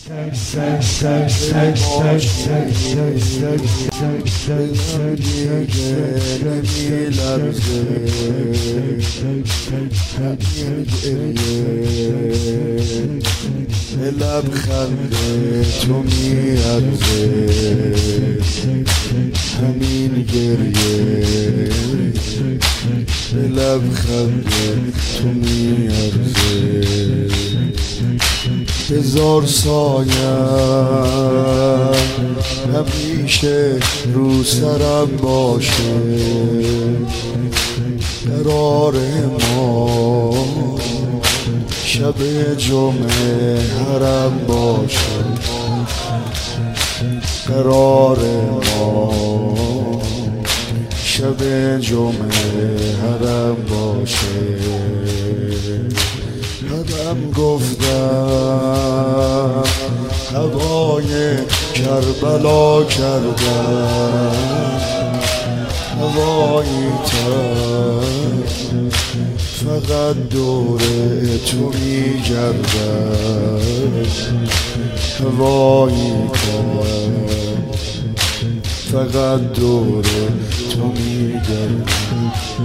لبخند تو میارزه همین گریه لبخند تو میارزه هزار سایه همیشه رو سرم باشه قرار ما شب جمعه حرم باشه قرار ما شب جمعه حرم باشه قدم گفتم هوای کربلا کردم هوایی تر فقط دور تو میگردم هوایی تر فقط دور تو میگردم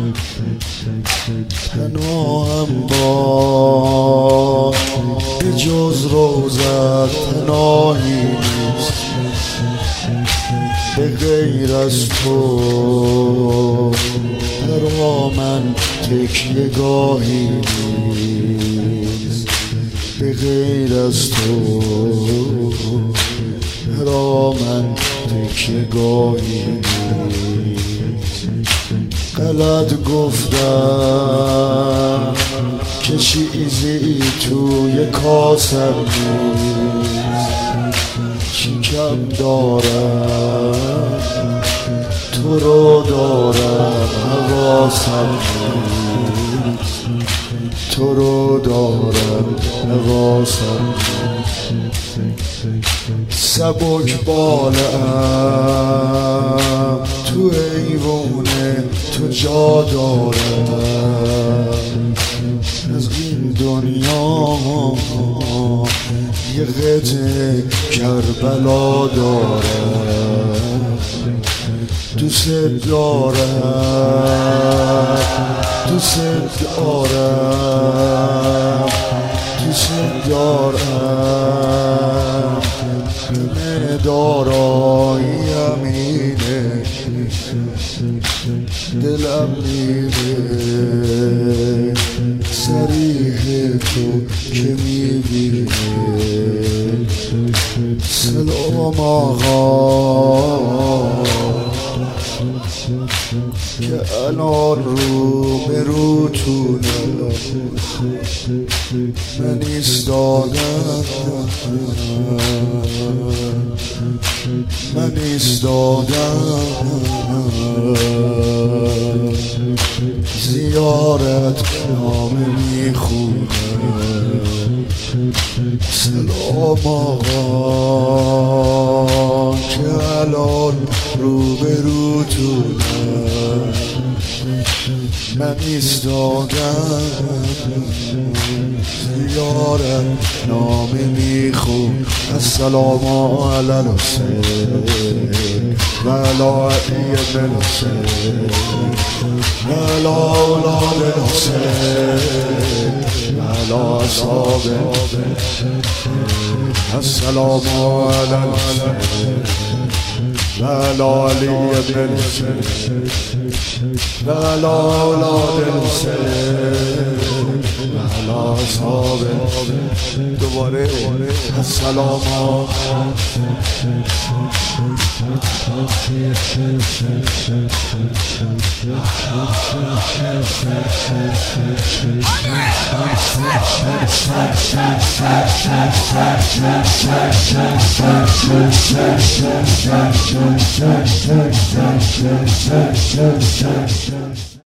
تنها هم با به جز روزت تنهایی نیست به غیر از تو برا من تکیه گاهی نیست به غیر از تو برا من تکیه گاهی نیست غلط گفتم که چیزی توی کاسم نیست چی کم دارم تو رو دارم حواسم نیست تو رو دارم حواسم سبک بالم تو ایوونه تو جا دارم از این دنیا یه قطعه کربلا دارم دوست دارم دوست دارم دوست دارم همه داراییم اینه دلم میره صریح تو که میبینه سلام آقا که الان رو به روتونم من ایستادم من ایستادم زیارت نامه میخونم سلام آقا که الان رو به روتونم من ایستادم زیارت نامه میخون السلام علی الحسین و علی علی بن حسین و علی اولاد الحسین و علی اصحاب السلام علی الحسین و علی علی بن حسین و علی اولاد الحسین و علی اصحاب دوباره السلام